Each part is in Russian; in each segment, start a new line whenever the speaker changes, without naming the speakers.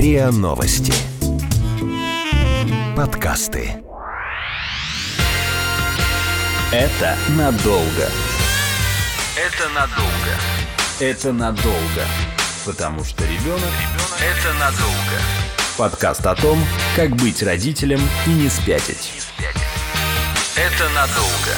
РИА Новости. Подкасты. Это надолго. Это надолго. Это надолго. Потому что ребенок – это надолго. Подкаст о том, как быть родителем и не спятить. Это надолго.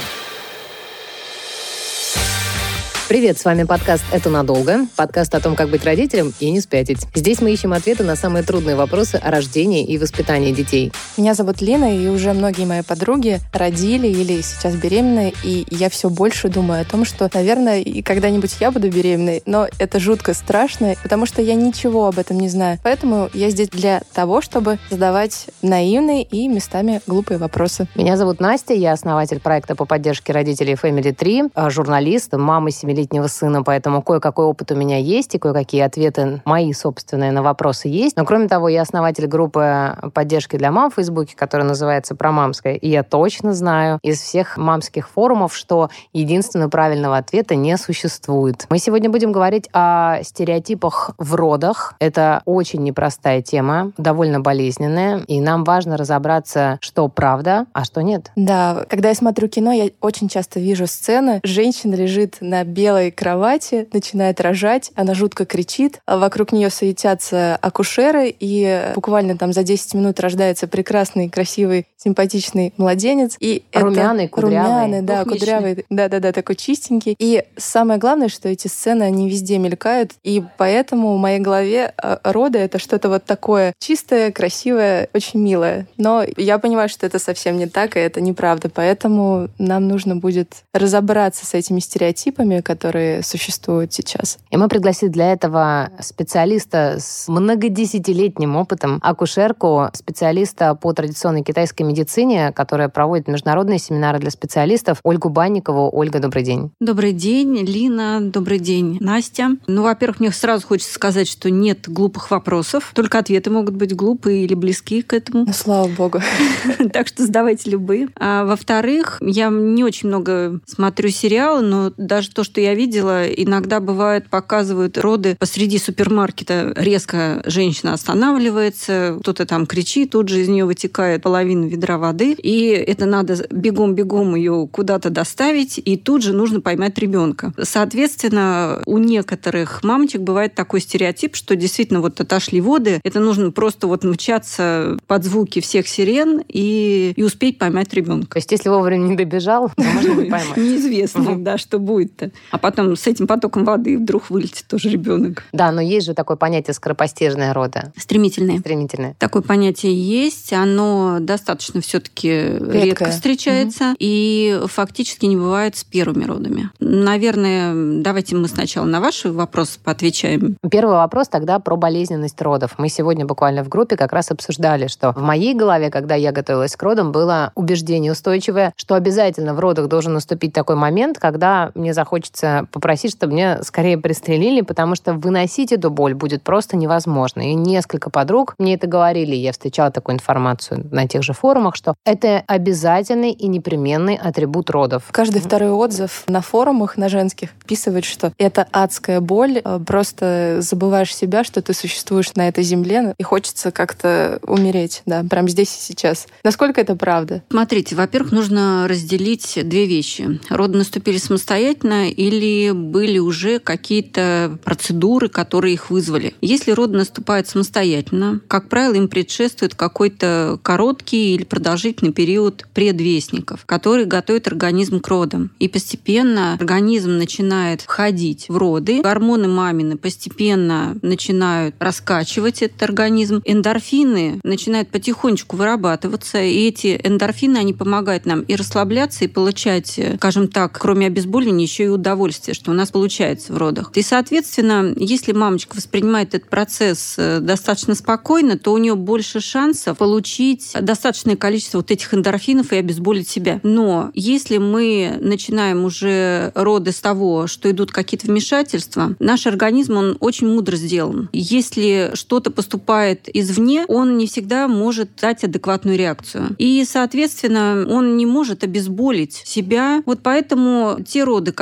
Привет, с вами подкаст «Это надолго». Подкаст о том, как быть родителем и не спятить. Здесь мы ищем ответы на самые трудные вопросы о рождении и воспитании детей.
Меня зовут Лина, и уже многие мои подруги родили или сейчас беременны, и я все больше думаю о том, что, наверное, и когда-нибудь я буду беременной, но это жутко страшно, потому что я ничего об этом не знаю. Поэтому я здесь для того, чтобы задавать наивные и местами глупые вопросы.
Меня зовут Настя, я основатель проекта по поддержке родителей Family 3, журналист, мама 7-летнего сына, поэтому кое-какой опыт у меня есть, и кое-какие ответы мои собственные на вопросы есть. Но, кроме того, я основатель группы поддержки для мам в Фейсбуке, которая называется «Промамская», и я точно знаю из всех мамских форумов, что единственного правильного ответа не существует. Мы сегодня будем говорить о стереотипах в родах. Это очень непростая тема, довольно болезненная, и нам важно разобраться, что правда, а что нет.
Да, когда я смотрю кино, я очень часто вижу сцены. Женщина лежит на белой кровати, начинает рожать, она жутко кричит, а вокруг нее суетятся акушеры, и буквально там за 10 минут рождается прекрасный, красивый, симпатичный младенец. И
румяный, кудрявый.
Румяный, да, кудрявый, да, такой чистенький. И самое главное, что эти сцены, они везде мелькают, и поэтому в моей голове роды — это что-то вот такое чистое, красивое, очень милое. Но я понимаю, что это совсем не так, и это неправда, поэтому нам нужно будет разобраться с этими стереотипами, которые существуют сейчас.
И мы пригласили для этого специалиста с многодесятилетним опытом, акушерку, специалиста по традиционной китайской медицине, которая проводит международные семинары для специалистов, Ольгу Банникову. Ольга, добрый день.
Добрый день, Лина. Добрый день, Настя. Во-первых, мне сразу хочется сказать, что нет глупых вопросов, только ответы могут быть глупые или близки к этому.
Ну, слава богу.
Так что задавайте любые. А во-вторых, я не очень много смотрю сериалы, но даже то, что я видела, иногда бывает, показывают роды посреди супермаркета. Резко женщина останавливается, кто-то там кричит, тут же из нее вытекает половина ведра воды, и это надо бегом-бегом ее куда-то доставить, и тут же нужно поймать ребенка. Соответственно, у некоторых мамочек бывает такой стереотип, что действительно вот отошли воды, это нужно просто вот мчаться под звуки всех сирен и успеть поймать ребенка.
То есть, если вовремя не добежал, то можно не поймать.
Неизвестно, да, что будет-то. А потом с этим потоком воды вдруг вылетит тоже ребенок.
Да, но есть же такое понятие скоропостижные роды.
Стремительные.
Такое
понятие есть, оно достаточно все-таки редко встречается и фактически не бывает с первыми родами. Наверное, давайте мы сначала на ваши вопросы поотвечаем.
Первый вопрос тогда про болезненность родов. Мы сегодня буквально в группе как раз обсуждали, что в моей голове, когда я готовилась к родам, было убеждение устойчивое, что обязательно в родах должен наступить такой момент, когда мне захочется попросить, чтобы меня скорее пристрелили, потому что выносить эту боль будет просто невозможно. И несколько подруг мне это говорили, я встречала такую информацию на тех же форумах, что это обязательный и непременный атрибут родов.
Каждый второй отзыв на форумах, на женских, описывает, что это адская боль, просто забываешь себя, что ты существуешь на этой земле, и хочется как-то умереть, да, прямо здесь и сейчас. Насколько это правда?
Смотрите, во-первых, нужно разделить две вещи. Роды наступили самостоятельно или были уже какие-то процедуры, которые их вызвали. Если роды наступают самостоятельно, как правило, им предшествует какой-то короткий или продолжительный период предвестников, который готовит организм к родам. И постепенно организм начинает входить в роды. Гормоны мамины постепенно начинают раскачивать этот организм. Эндорфины начинают потихонечку вырабатываться. И эти эндорфины, они помогают нам и расслабляться, и получать, скажем так, кроме обезболивания, еще и удовольствие, что у нас получается в родах. И, соответственно, если мамочка воспринимает этот процесс достаточно спокойно, то у нее больше шансов получить достаточное количество вот этих эндорфинов и обезболить себя. Но если мы начинаем уже роды с того, что идут какие-то вмешательства, наш организм, он очень мудро сделан. Если что-то поступает извне, он не всегда может дать адекватную реакцию. И, соответственно, он не может обезболить себя. Вот поэтому те роды, которые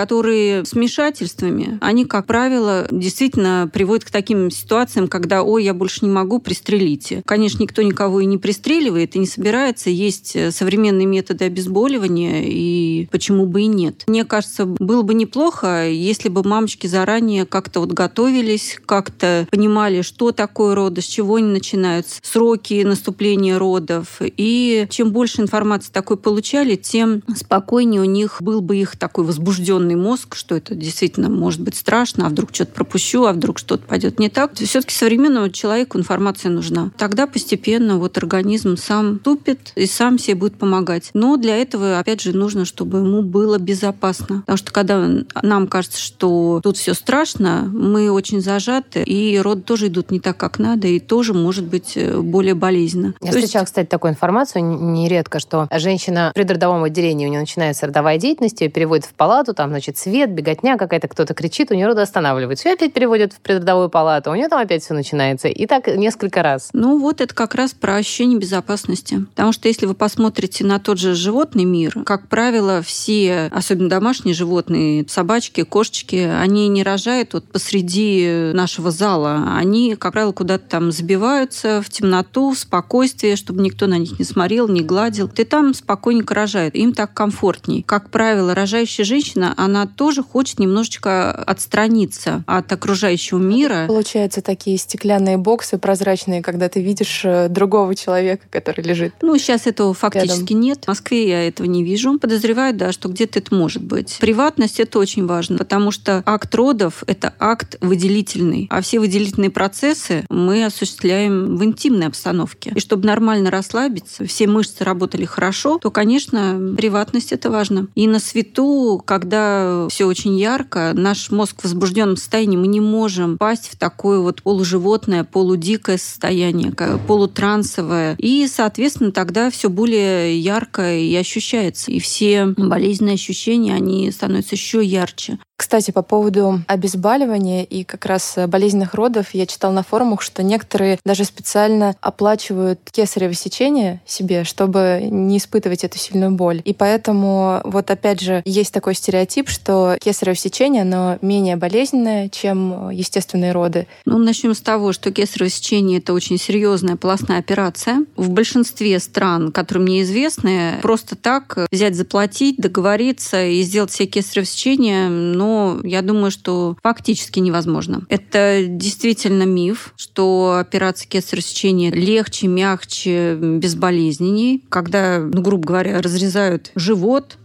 случаи с вмешательствами, они, как правило, действительно приводят к таким ситуациям, когда, ой, я больше не могу, пристрелите. Конечно, никто никого и не пристреливает, и не собирается. Есть современные методы обезболивания, и почему бы и нет. Мне кажется, было бы неплохо, если бы мамочки заранее как-то вот готовились, как-то понимали, что такое роды, с чего они начинаются, сроки наступления родов. И чем больше информации такой получали, тем спокойнее у них был бы их такой возбужденный мозг, что это действительно может быть страшно, а вдруг что-то пропущу, а вдруг что-то пойдет не так. Все-таки современному человеку информация нужна. Тогда постепенно вот организм сам тупит и сам себе будет помогать. Но для этого, опять же, нужно, чтобы ему было безопасно. Потому что когда нам кажется, что тут все страшно, мы очень зажаты, и роды тоже идут не так, как надо, и тоже может быть более болезненно.
Я встречала, кстати, такую информацию нередко, что женщина в предродовом отделении, у нее начинается родовая деятельность, ее переводят в палату, там, значит, свет, беготня какая-то, кто-то кричит, у нее роды останавливаются. Ее опять переводят в предродовую палату, у нее там опять все начинается. И так несколько раз.
Ну вот это как раз про ощущение безопасности. Потому что если вы посмотрите на тот же животный мир, как правило, все, особенно домашние животные, собачки, кошечки, они не рожают вот посреди нашего зала. Они, как правило, куда-то там забиваются в темноту, в спокойствие, чтобы никто на них не смотрел, не гладил. И там спокойненько рожают. Им так комфортней. Как правило, рожающая женщина, она тоже хочет немножечко отстраниться от окружающего мира.
Получается, такие стеклянные боксы прозрачные, когда ты видишь другого человека, который лежит.
Ну, сейчас этого фактически
рядом.
нет. В Москве я этого не вижу. Подозреваю, да, что где-то это может быть. Приватность — это очень важно, потому что акт родов — это акт выделительный. А все выделительные процессы мы осуществляем в интимной обстановке. И чтобы нормально расслабиться, все мышцы работали хорошо, то, конечно, приватность — это важно. И на свету, когда все очень ярко, наш мозг в возбужденном состоянии, мы не можем пасть в такое вот полуживотное, полудикое состояние, полутрансовое. И, соответственно, тогда все более ярко и ощущается. И все болезненные ощущения, они становятся еще ярче.
Кстати, по поводу обезболивания и как раз болезненных родов, я читала на форумах, что некоторые даже специально оплачивают кесарево сечение себе, чтобы не испытывать эту сильную боль. И поэтому вот опять же есть такой стереотип, что кесарево сечение, оно менее болезненное, чем естественные роды.
Ну, начнем с того, что кесарево сечение — это очень серьезная полостная операция. В большинстве стран, которые мне известны, просто так взять, заплатить, договориться и сделать себе кесарево сечение, но я думаю, что фактически невозможно. Это действительно миф, что операция кесарево сечения легче, мягче, безболезненней. Когда, грубо говоря, разрезают живот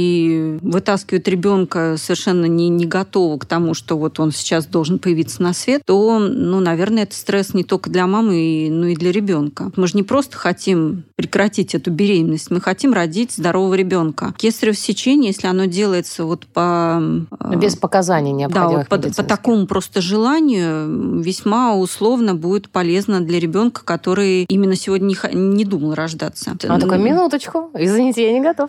и вытаскивают ребенка совершенно не готового к тому, что вот он сейчас должен появиться на свет, то, наверное, это стресс не только для мамы, но и для ребенка. Мы же не просто хотим прекратить эту беременность, мы хотим родить здорового ребенка. Кесарево сечение, если оно делается вот
без показаний необходимых
по такому просто желанию, весьма условно будет полезно для ребенка, который именно сегодня не думал рождаться.
Он такой, минуточку, извините, я не готов.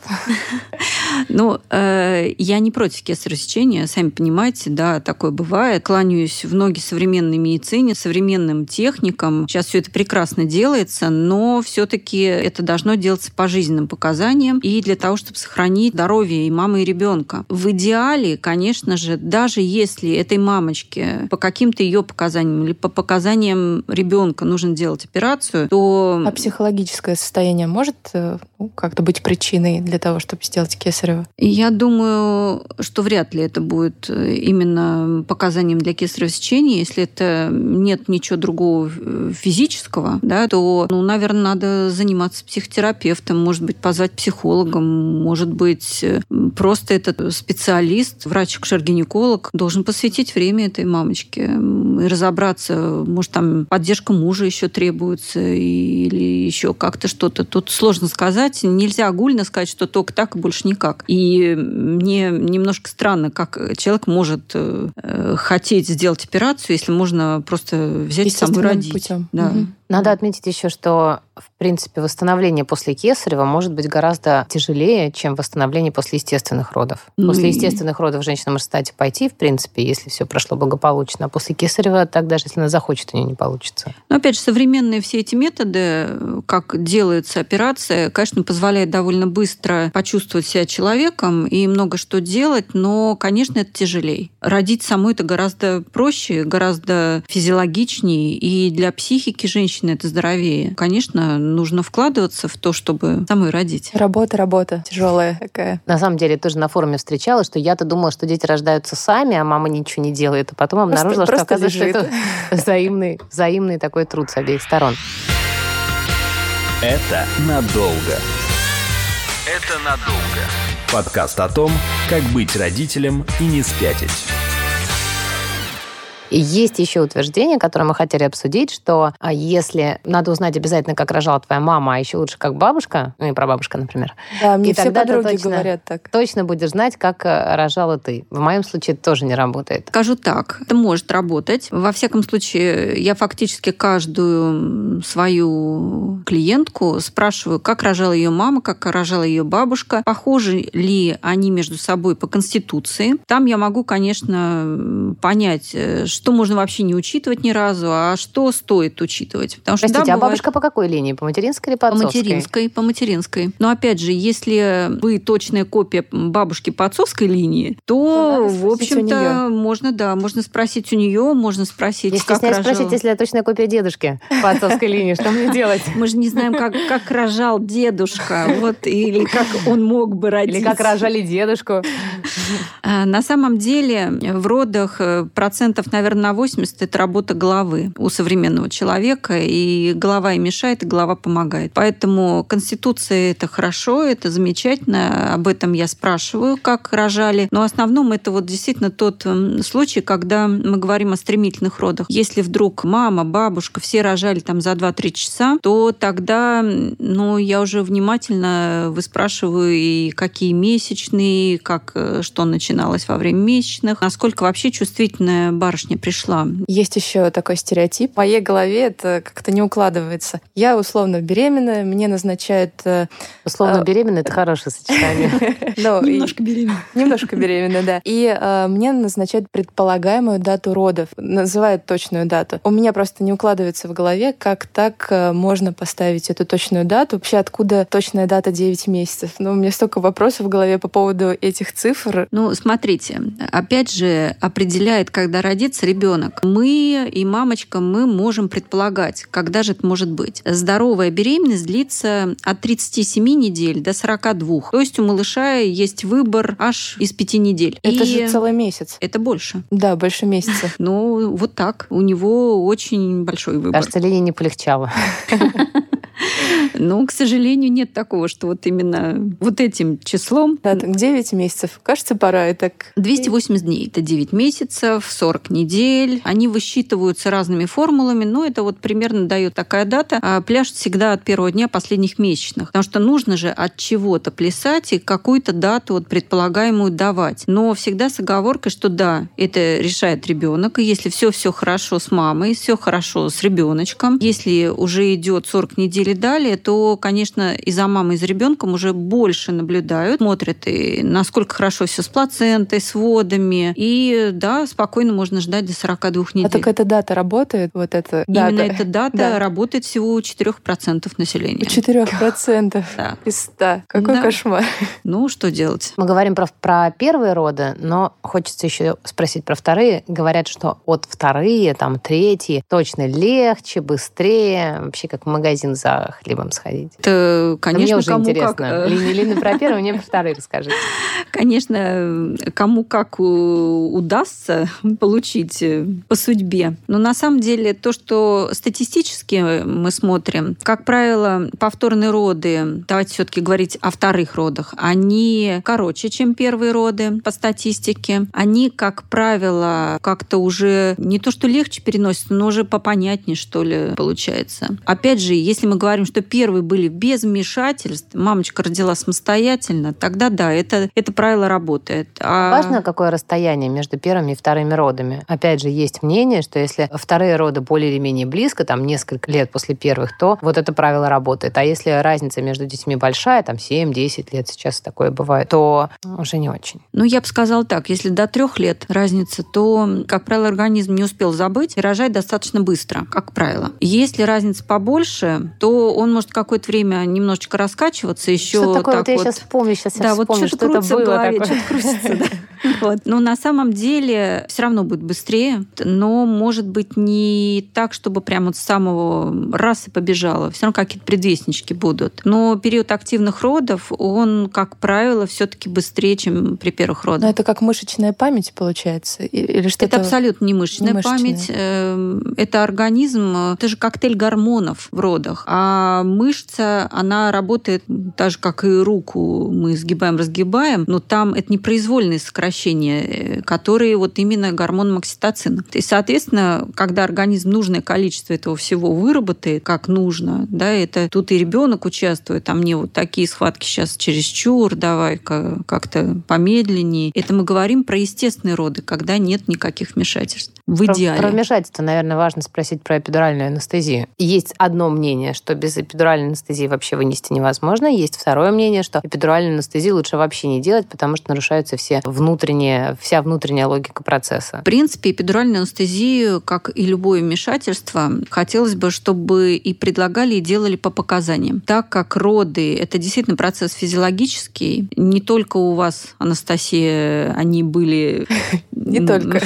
Я не против кесарево сечения, сами понимаете, да, такое бывает. Кланяюсь в ноги современной медицине, современным техникам. Сейчас все это прекрасно делается, но все-таки это должно делаться по жизненным показаниям и для того, чтобы сохранить здоровье и мамы, и ребенка. В идеале, конечно же, даже если этой мамочке по каким-то ее показаниям или по показаниям ребенка нужно делать операцию, то...
А психологическое состояние может как-то быть причиной для того, чтобы сделать кесарево?
Я думаю, что вряд ли это будет именно показанием для кесарево сечения. Если это нет ничего другого физического, да, то, наверное, надо заниматься психотерапевтом, может быть, позвать психолога, может быть, просто этот специалист, врач-акушер-гинеколог должен посвятить время этой мамочке и разобраться, может, там поддержка мужа еще требуется или еще как-то что-то. Тут сложно сказать. Нельзя огульно сказать, что только так и больше никак. И мне немножко странно, как человек может хотеть сделать операцию, если можно просто взять саму и родить.
Путем.
Да.
Надо отметить еще, что, в принципе, восстановление после кесарева может быть гораздо тяжелее, чем восстановление после естественных родов. После естественных родов женщина может, кстати, пойти, в принципе, если все прошло благополучно. А после кесарева, так даже если она захочет, у нее не получится.
Но, опять же, современные все эти методы, как делается операция, конечно, позволяет довольно быстро почувствовать себя человеком и много что делать, но, конечно, это тяжелее. Родить самой это гораздо проще, гораздо физиологичнее, и для психики женщины это здоровее. Конечно, нужно вкладываться в то, чтобы самой родить.
Работа тяжелая такая.
На самом деле, тоже на форуме встречала, что я-то думала, что дети рождаются сами, а мама ничего не делает. А потом обнаружила, что, оказывается, это взаимный такой труд с обеих сторон.
Это надолго. Это надолго. Подкаст о том, как быть родителем и не спятить.
И есть еще утверждение, которое мы хотели обсудить, что если надо узнать обязательно, как рожала твоя мама, а еще лучше, как бабушка, ну и прабабушка, например.
Да, мне
и
все подруги говорят так.
Точно будешь знать, как рожала ты. В моем случае это тоже не работает.
Скажу так, это может работать. Во всяком случае, я фактически каждую свою клиентку спрашиваю, как рожала ее мама, как рожала ее бабушка, похожи ли они между собой по конституции. Там я могу, конечно, понять, что можно вообще не учитывать ни разу, а что стоит учитывать. Потому что,
простите, а бабушка по какой линии? По материнской или по отцовской?
По материнской. Но опять же, если вы точная копия бабушки по отцовской линии, то, в общем-то, можно спросить у нее, можно спросить,
я
как рожала.
Спросить, если я точная копия дедушки по отцовской линии, что мне делать?
Мы же не знаем, как рожал дедушка, или как он мог бы родиться.
Или как рожали дедушку.
На самом деле в родах процентов, наверное, на 80 это работа головы у современного человека, и голова и мешает, и голова помогает. Поэтому конституция — это хорошо, это замечательно, об этом я спрашиваю, как рожали. Но в основном это вот действительно тот случай, когда мы говорим о стремительных родах. Если вдруг мама, бабушка, все рожали там за 2-3 часа, то тогда, я уже внимательно выспрашиваю, и какие месячные, что начиналось во время месячных, насколько вообще чувствительная барышня пришла.
Есть еще такой стереотип. В моей голове это как-то не укладывается. Я условно беременна, мне назначают...
Условно беременна — это хорошее сочетание.
Немножко беременна.
Немножко беременна, да. И мне назначают предполагаемую дату родов. Называют точную дату. У меня просто не укладывается в голове, как так можно поставить эту точную дату. Вообще, откуда точная дата 9 месяцев? У меня столько вопросов в голове по поводу этих цифр.
Смотрите, опять же, определяет, когда родится ребенок. Мы и мамочка, мы можем предполагать, когда же это может быть. Здоровая беременность длится от 37 недель до 42. То есть у малыша есть выбор аж из 5 недель.
Это же целый месяц.
Это больше.
Да, больше месяца.
Вот так. У него очень большой выбор.
Кажется, Лене не полегчало.
К сожалению, нет такого, что вот именно вот этим числом...
Да, так 9 месяцев. Кажется, пора. И так...
280 дней. Это 9 месяцев, 40 недель. Они высчитываются разными формулами, но это вот примерно дает такая дата. А пляшет всегда от первого дня последних месячных. Потому что нужно же от чего-то плясать и какую-то дату предполагаемую давать. Но всегда с оговоркой, что да, это решает ребенок. И если все хорошо с мамой, все хорошо с ребеночком, если уже идет 40 недель и далее, то, конечно, и за мамой, и за ребенком уже больше наблюдают, смотрят, и насколько хорошо все с плацентой, с водами. И да, спокойно можно ждать до 42 недель.
А так эта дата работает? Вот эта дата?
Именно эта дата работает всего у 4% населения.
У 4%?
Да.
Из 100. Какой кошмар.
Что делать?
Мы говорим про первые роды, но хочется еще спросить про вторые. Говорят, что от вторые, третьи точно легче, быстрее. Вообще, как в магазин за хлебом сходить.
Это, конечно,
мне уже
кому
интересно.
как.
Лина про первые, мне про вторые расскажите.
Конечно, кому как удастся получить по судьбе. Но на самом деле то, что статистически мы смотрим, как правило, повторные роды, давайте все-таки говорить о вторых родах, они короче, чем первые роды по статистике. Они, как правило, как-то уже не то что легче переносятся, но уже попонятнее, что ли, получается. Опять же, если мы говорим, что первые первые были без вмешательств, мамочка родила самостоятельно, тогда да, это правило работает.
Важно, какое расстояние между первыми и вторыми родами. Опять же, есть мнение, что если вторые роды более или менее близко, там несколько лет после первых, то вот это правило работает. А если разница между детьми большая, там 7-10 лет, сейчас такое бывает, то уже не очень.
Ну, я бы сказала так, если до 3 лет разница, то, как правило, организм не успел забыть и рожает достаточно быстро, как правило. Если разница побольше, то он может какое-то время немножечко раскачиваться, еще
что такое?
так
вот. Я сейчас вспомню,
вот
что это было
голове,
такое.
что-то крутится, да. Но на самом деле все равно будет быстрее, но может быть не так, чтобы прямо с самого раз и побежало. Все равно какие-то предвестнички будут. Но период активных родов, он, как правило, все-таки быстрее, чем при первых родах.
Но это как мышечная память, получается? Или что-то...
Это абсолютно не мышечная память. Это организм, это же коктейль гормонов в родах. А мышца, она работает так же, как и руку мы сгибаем, разгибаем, но там это непроизвольные сокращения, которые вот именно гормоном окситоцина. И, соответственно, когда организм нужное количество этого всего выработает, как нужно, да, это тут и ребенок участвует, а мне вот такие схватки сейчас чересчур, давай-ка как-то помедленнее. Это мы говорим про естественные роды, когда нет никаких вмешательств. В идеале.
Про вмешательство, наверное, важно спросить про эпидуральную анестезию. Есть одно мнение, что без эпидуральной анестезии вообще вынести невозможно. Есть второе мнение, что эпидуральную анестезию лучше вообще не делать, потому что нарушается вся внутренняя логика процесса.
В принципе, эпидуральную анестезию, как и любое вмешательство, хотелось бы, чтобы и предлагали, и делали по показаниям. Так как роды — это действительно процесс физиологический, не только у вас, Анастасия, они были...
Не только.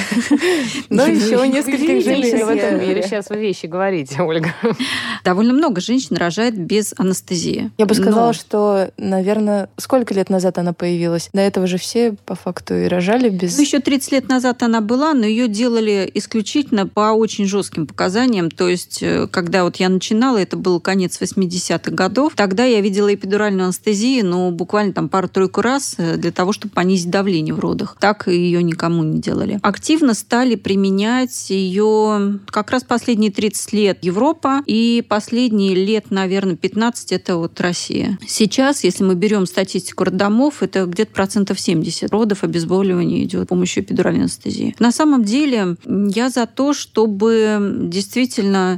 Но еще у нескольких женщин в этом мире.
Сейчас вы вещи говорите, Ольга.
Довольно много женщин рожает без анестезии.
Я бы сказала, что, наверное, сколько лет назад она появилась? До этого же все, по факту, и рожали без...
Еще 30 лет назад она была, но ее делали исключительно по очень жестким показаниям. То есть, когда вот я начинала, это был конец 80-х годов, тогда я видела эпидуральную анестезию, но буквально там пару-тройку раз для того, чтобы понизить давление в родах. Так ее никому не делали. Активно стали применять ее как раз последние 30 лет Европа и последние лет, наверное, 15 это вот Россия. Сейчас, если мы берем статистику роддомов, это где-то 70% родов обезболивания идет с помощью эпидуральной анестезии. На самом деле я за то, чтобы действительно,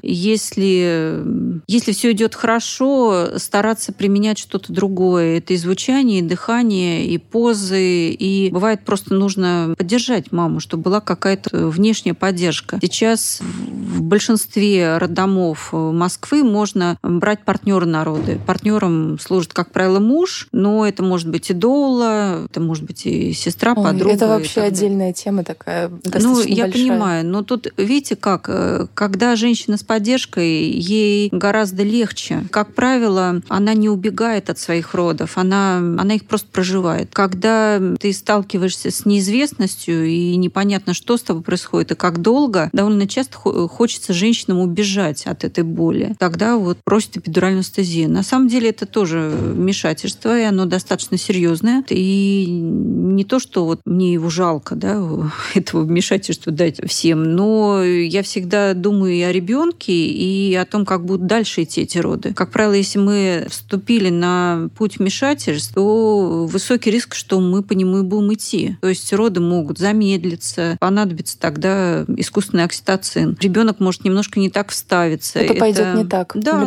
если все идет хорошо, стараться применять что-то другое. Это и звучание, и дыхание, и позы, и бывает просто нужно поддержать маму, чтобы была какая-то внешняя поддержка. Сейчас в большинстве роддомов Москвы можно брать партнера на роды. Партнером служит, как правило, муж, но это может быть и доула, это может быть и сестра, подруга.
Это вообще отдельная тема такая, достаточно
я
большая.
понимаю, но тут, видите как, когда женщина с поддержкой, ей гораздо легче. Как правило, она не убегает от своих родов, она их просто проживает. Когда ты сталкиваешься с неизвестностью и непонятно, что с тобой происходит и как долго, довольно часто хочется женщинам убежать от этой боли. Тогда вот просят эпидуральную анестезию. На самом деле это тоже вмешательство, и оно достаточно серьезное. И не то, что вот мне его жалко, да, этого вмешательства дать всем, но я всегда думаю и о ребенке, и о том, как будут дальше идти эти роды. Как правило, если мы вступили на путь вмешательств, то высокий риск, что мы по нему и будем идти. То есть роды могут замедлиться, понадобится тогда искусственный окситоцин. Ребенок может немножко не так вставиться.
Это пойдет не так.
Да.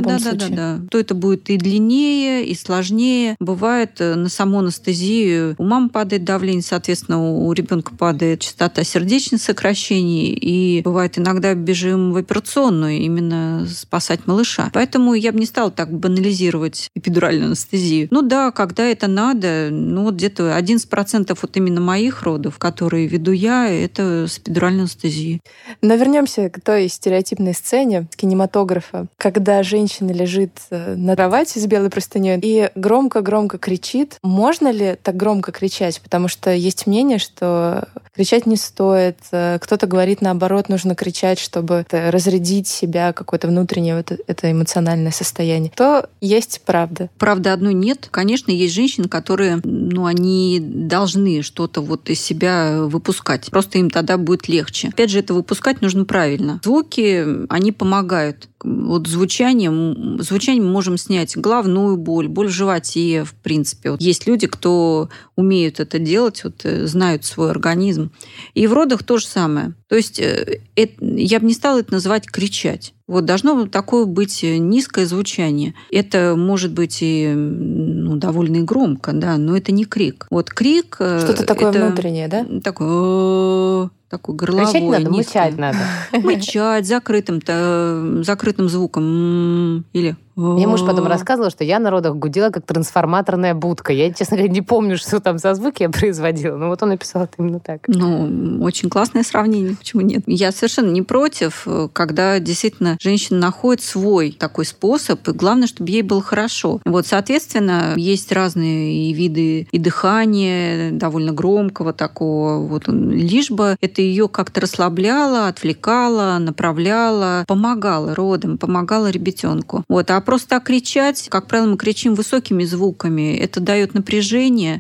То это будет и длиннее, и сложнее. Бывает на саму анестезию у мамы падает давление, соответственно, у ребенка падает частота сердечных сокращений, и бывает иногда бежим в операционную именно спасать малыша. Поэтому я бы не стала так банализировать эпидуральную анестезию. Ну да, когда это надо, вот где-то 11% вот именно моих родов, которые веду я, это с эпидуральной анестезией.
Но вернемся к той стереотипной сцене кинематографа, когда женщина лежит на кровати с белой простыней и громко-громко кричит. Можно ли так громко кричать? Потому что есть мнение, что кричать не стоит. Кто-то говорит, наоборот, нужно кричать, чтобы разрядить себя, какое-то внутреннее это эмоциональное состояние. То есть правда.
Правда одной нет. Конечно, есть женщины, которые, они должны что-то вот из себя выпускать. Просто им тогда будет легче. Опять же, это выпускать нужно правильно. Звуки, они помогают. Вот звучанием мы можем снять головную боль, боль в животе, в принципе. Вот есть люди, кто умеют это делать, вот, знают свой организм. И в родах то же самое. То есть я бы не стала это называть кричать. Вот должно такое быть низкое звучание. Это может быть и довольно и громко, да, но это не крик. Вот крик...
Что-то такое внутреннее, да?
Такой горловой.
Кричать надо, мычать надо.
Мычать закрытым звуком. Или...
Мне муж потом рассказывал, что я на родах гудела, как трансформаторная будка. Я, честно говоря, не помню, что там за звуки я производила, но вот он написал это именно так.
Очень классное сравнение, почему нет? Я совершенно не против, когда действительно женщина находит свой такой способ, и главное, чтобы ей было хорошо. Вот, соответственно, есть разные виды и дыхания, довольно громкого такого, вот, лишь бы это ее как-то расслабляло, отвлекало, направляло, помогало родам, помогало ребятенку. Вот, а просто так кричать, как правило, мы кричим высокими звуками. Это дает напряжение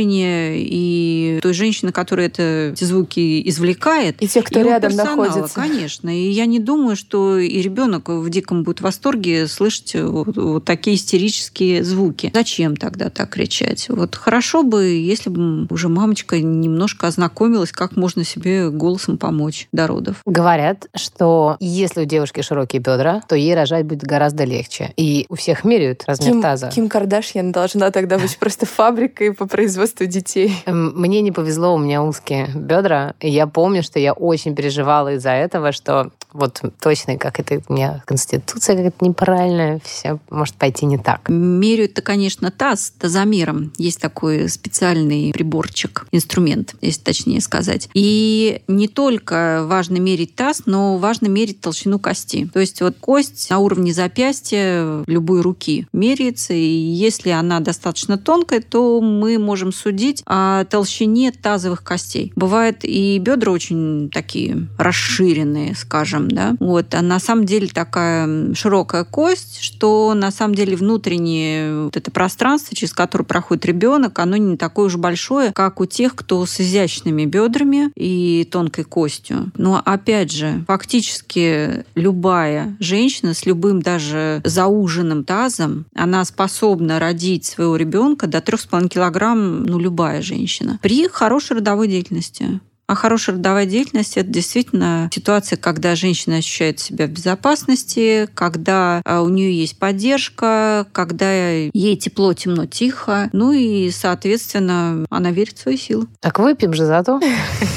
и той женщины, которая эти звуки извлекает.
И тех, кто рядом находится.
Конечно. И я не думаю, что и ребенок в диком будет восторге слышать вот такие истерические звуки. Зачем тогда так кричать? Вот хорошо бы, если бы уже мамочка немножко ознакомилась, как можно себе голосом помочь до родов.
Говорят, что если у девушки широкие бедра, то ей рожать будет гораздо легче. И у всех меряют размер таза.
Ким Кардашьян должна тогда быть просто фабрикой по производству детей.
Мне не повезло, у меня узкие бедра. И я помню, что я очень переживала из-за этого, что вот точно как это у меня конституция какая-то неправильная, все может пойти не так.
Меряют-то, конечно, тазомером. Есть такой специальный приборчик, инструмент, если точнее сказать. И не только важно мерить таз, но важно мерить толщину кости. То есть вот кость на уровне запястья любой руки меряется, и если она достаточно тонкая, то мы можем судить о толщине тазовых костей. Бывают и бедра очень такие расширенные, скажем, да. Вот. А на самом деле такая широкая кость, что на самом деле внутреннее вот это пространство, через которое проходит ребенок, оно не такое уж большое, как у тех, кто с изящными бедрами и тонкой костью. Но опять же, фактически любая женщина с любым даже зауженным тазом, она способна родить своего ребенка до 3,5 килограмм, любая женщина, при хорошей родовой деятельности. А хорошая родовая деятельность – это действительно ситуация, когда женщина ощущает себя в безопасности, когда у нее есть поддержка, когда ей тепло, темно, тихо. И, соответственно, она верит в свои силы.
Так выпьем же за то,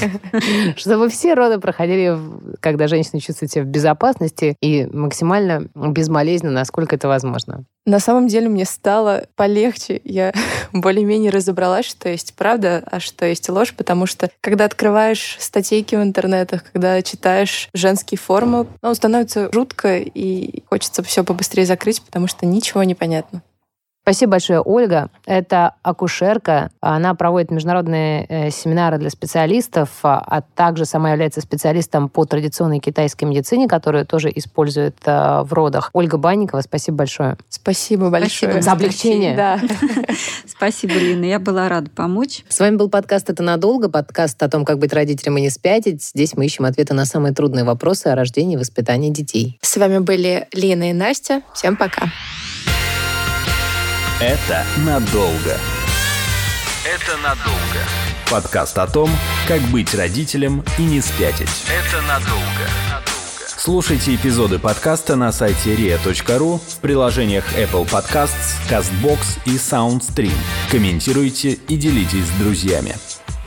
чтобы все роды проходили, когда женщина чувствует себя в безопасности и максимально безболезненно, насколько это возможно.
На самом деле мне стало полегче. Я более-менее разобралась, что есть правда, а что есть ложь, потому что когда открываешь статейки в интернетах, когда читаешь женские форумы, становится жутко и хочется все побыстрее закрыть, потому что ничего не понятно.
Спасибо большое, Ольга. Это акушерка. Она проводит международные семинары для специалистов, а также сама является специалистом по традиционной китайской медицине, которую тоже использует в родах. Ольга Банникова, спасибо большое.
Спасибо большое.
Спасибо за облегчение.
Да.
Спасибо, Лина. Я была рада помочь.
С вами был подкаст «Это надолго», подкаст о том, как быть родителем и не спятить. Здесь мы ищем ответы на самые трудные вопросы о рождении и воспитании детей.
С вами были Лина и Настя. Всем пока.
Это надолго. Это надолго. Подкаст о том, как быть родителем и не спятить. Это надолго. Слушайте эпизоды подкаста на сайте ria.ru, в приложениях Apple Podcasts, CastBox и SoundStream. Комментируйте и делитесь с друзьями.